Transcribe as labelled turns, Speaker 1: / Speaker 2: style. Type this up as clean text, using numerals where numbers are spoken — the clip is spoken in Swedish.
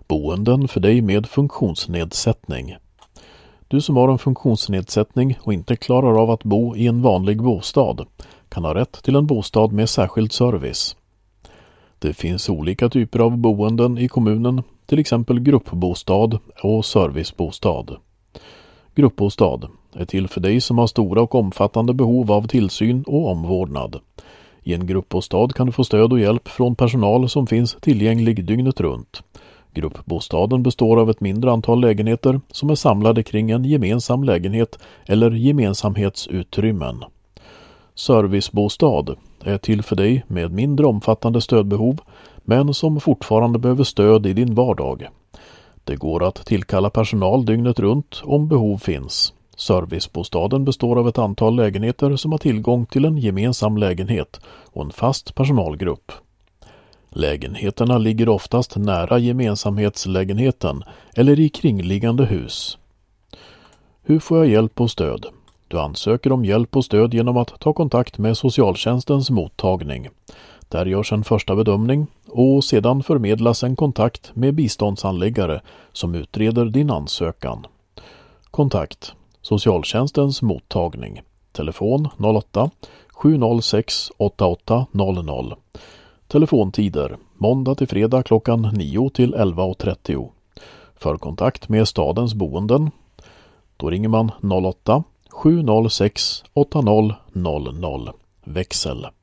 Speaker 1: Boenden för dig med funktionsnedsättning. Du som har en funktionsnedsättning och inte klarar av att bo i en vanlig bostad kan ha rätt till en bostad med särskild service. Det finns olika typer av boenden i kommunen, till exempel gruppbostad och servicebostad. Gruppbostad är till för dig som har stora och omfattande behov av tillsyn och omvårdnad. I en gruppbostad kan du få stöd och hjälp från personal som finns tillgänglig dygnet runt. Gruppbostaden består av ett mindre antal lägenheter som är samlade kring en gemensam lägenhet eller gemensamhetsutrymmen. Servicebostad är till för dig med mindre omfattande stödbehov men som fortfarande behöver stöd i din vardag. Det går att tillkalla personal dygnet runt om behov finns. Servicebostaden består av ett antal lägenheter som har tillgång till en gemensam lägenhet och en fast personalgrupp. Lägenheterna ligger oftast nära gemensamhetslägenheten eller i kringliggande hus. Hur får jag hjälp och stöd? Du ansöker om hjälp och stöd genom att ta kontakt med socialtjänstens mottagning. Där görs en första bedömning och sedan förmedlas en kontakt med biståndsanläggare som utreder din ansökan. Kontakt: socialtjänstens mottagning. Telefon 08 706 8800. Telefontider måndag till fredag klockan 9 till 11.30. För kontakt med stadens boenden då ringer man 08 706 8000. Växel.